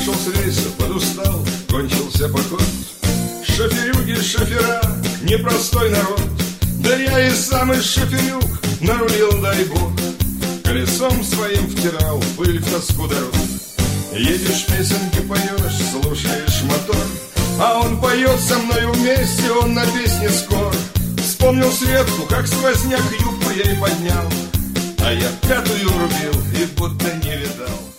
Сошел с рейса, подустал, кончился поход. Шоферюги, шофера, непростой народ. Да я и сам из шоферюг нарулил, дай бог. Колесом своим втирал пыль в тоску дорог. Едешь, песенки поешь, слушаешь мотор, а он поет со мною вместе, он на песне скор. Вспомнил Светку, как сквозняк юбку ей поднял, а я пятую рубил и будто не видал.